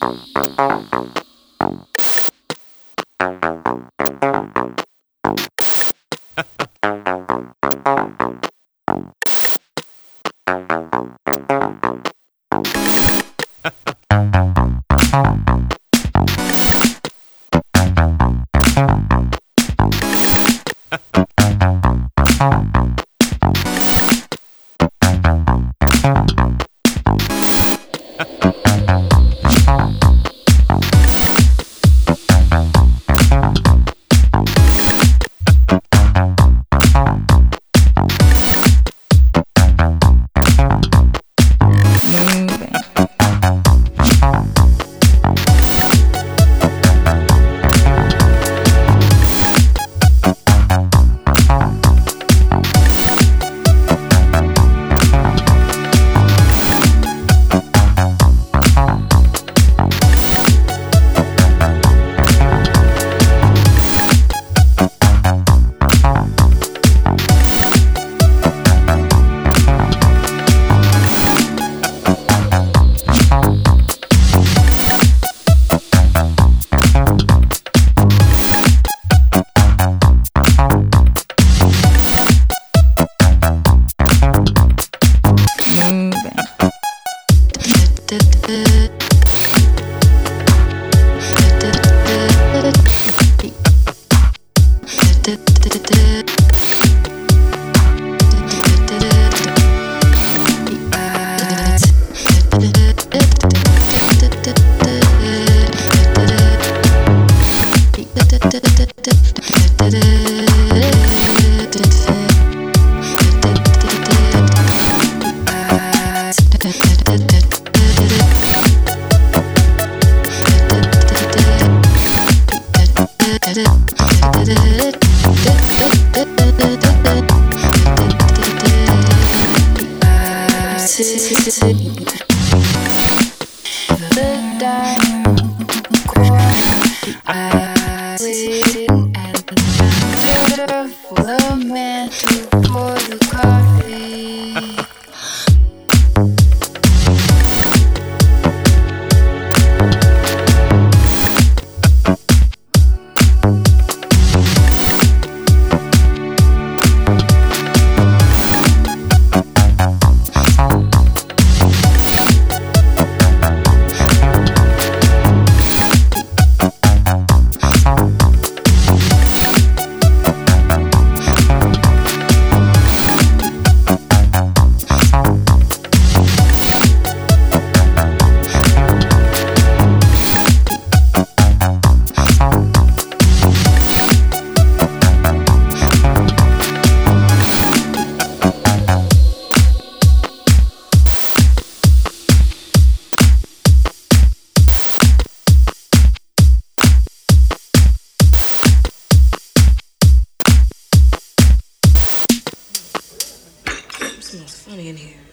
Smells funny in here.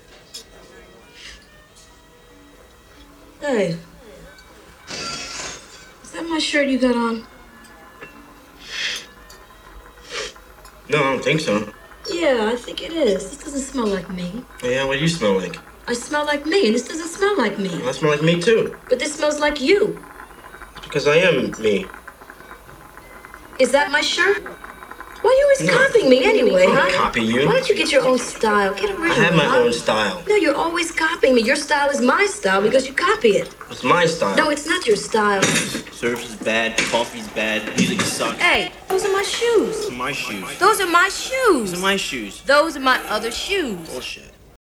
Hey, is that my shirt you got on? No, I don't think so. Yeah, I think it is. This doesn't smell like me. Yeah, what do you smell like? I smell like me, and this doesn't smell like me. Well, I smell like me too. But this smells like you. It's because I am me. Is that my shirt? Why are you always copying me anyway, I don't huh? copy you. Why don't you get your own style? Get original. I have my huh? own style. No, you're always copying me. Your style is my style because you copy it. It's my style. No, it's not your style. Service is bad, coffee's bad, music sucks. Hey, those are my shoes. Those are my shoes. Those are my shoes. Those are my shoes. Those are my other shoes. Bullshit.